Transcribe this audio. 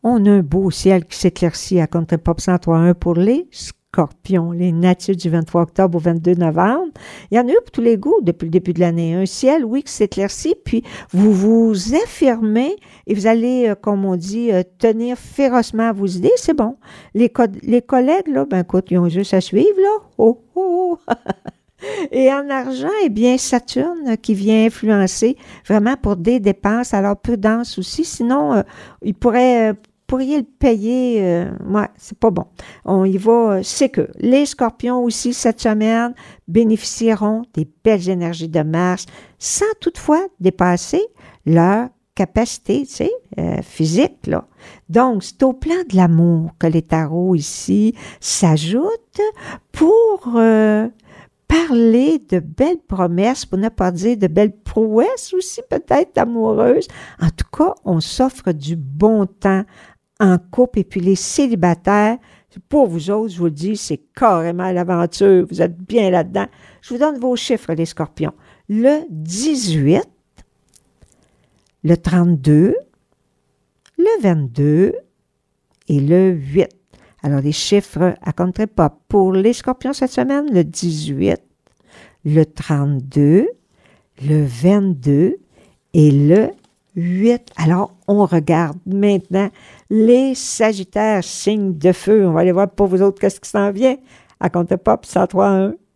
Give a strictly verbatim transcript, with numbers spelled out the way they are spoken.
On a un beau ciel qui s'éclaircit à Contre-Pop cent trois point un pour les Scorpions, les natifs du vingt-trois octobre au vingt-deux novembre. Il y en a eu pour tous les goûts depuis le début de l'année. Un ciel, oui, qui s'éclaircit, puis vous vous affirmez et vous allez, euh, comme on dit, euh, tenir férocement à vos idées. C'est bon. Les, co- les collègues, là, ben écoute, ils ont juste à suivre, là. Oh, oh, oh. Et en argent, eh bien, Saturne qui vient influencer vraiment pour des dépenses. Alors, prudence aussi. Sinon, euh, il pourrait... Euh, pourriez le payer, euh, ouais, c'est pas bon. On y va, euh, c'est que les Scorpions aussi, cette semaine, bénéficieront des belles énergies de Mars sans toutefois dépasser leur capacité, tu sais, euh, physique, là. Donc, c'est au plan de l'amour que les tarots ici s'ajoutent pour... Euh, parler de belles promesses, pour ne pas dire de belles prouesses aussi, peut-être amoureuses. En tout cas, on s'offre du bon temps en couple. Et puis les célibataires, pour vous autres, je vous le dis, c'est carrément l'aventure. Vous êtes bien là-dedans. Je vous donne vos chiffres, les Scorpions. Le dix-huit, le trente-deux, le vingt-deux et le huit. Alors, les chiffres à Contre-Pop pour les Scorpions cette semaine, le dix-huit, le trente-deux, le vingt-deux et le huit. Alors, on regarde maintenant les Sagittaires, signes de feu. On va aller voir pour vous autres qu'est-ce qui s'en vient à Contre-Pop cent trois point un.